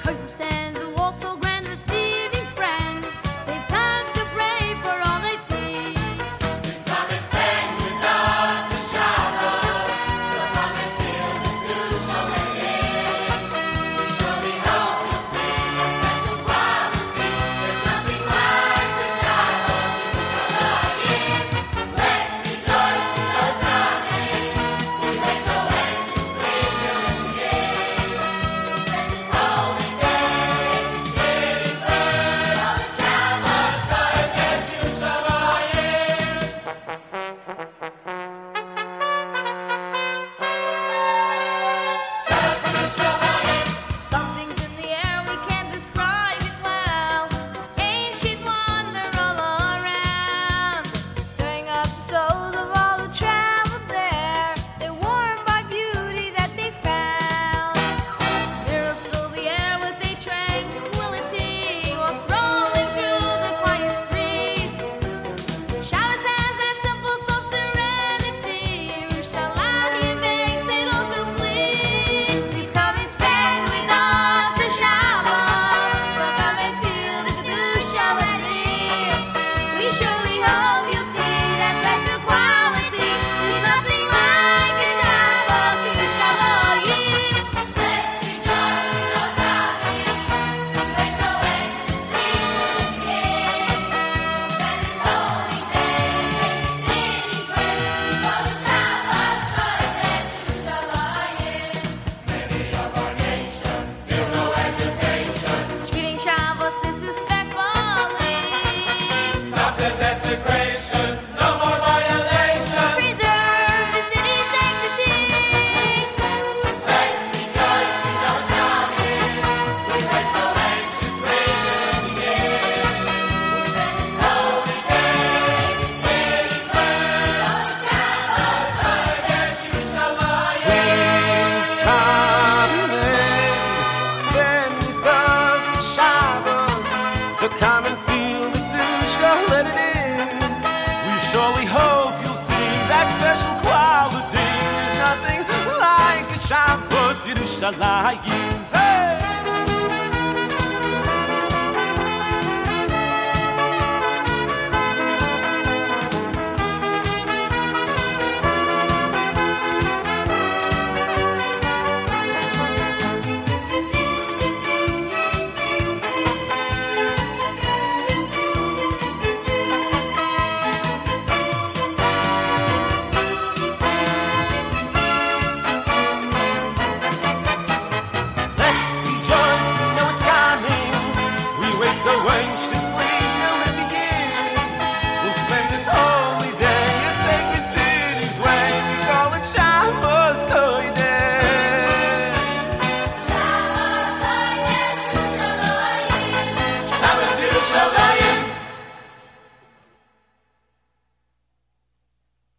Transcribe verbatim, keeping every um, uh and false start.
stands a wall so grand, receiving friends. They've come to pray for all they see. Please come and spend with us a Shabbos. So come and feel the Kedusha let in. We surely hope you'll see a special quality. There's nothing like the Shabbos Yerushalayim. Let's rejoice in those coming. We wait so anxiously till the beginning. Spend this holy day, sacred city where all the Shabbos Kodesh Yerushalayim. Something's in the air, we can't describe it well. Ancient wonder all around, stirring up the souls of all who traveled there. They're warmed by beauty that they found. Mirrors fill the air with a tranquility whilst rolling through the quiet streets. Shabbos has that simple self-serenity. Yerushalayim makes it all complete. Please come and spend with us a Shabbos. So come and feel the Kedusha let in. We surely hope you'll see that special quality. There's nothing like a Shabbos Yerushalayim. Let's rejoice in those coming. We wait so anxiously till the beginning. Spend this holy day, sacred city where we call it Shabbos Kodesh Yerushalayim. Many of our nation feel no agitation. Treating Shabbos disrespectfully. Stop the desecration, no more violation. Preserve the city's sanctity. Let's rejoice in those coming. We wait so anxiously till the beginning. Spend this holy day, sacred cities where we call it Shabbos Kodesh Yerushalayim. Please come and spend with us the Shabbos. So come and feel the Kedusha, let it in. We surely hope you'll see that special quality. There's nothing like a Shabbos Yerushalayim.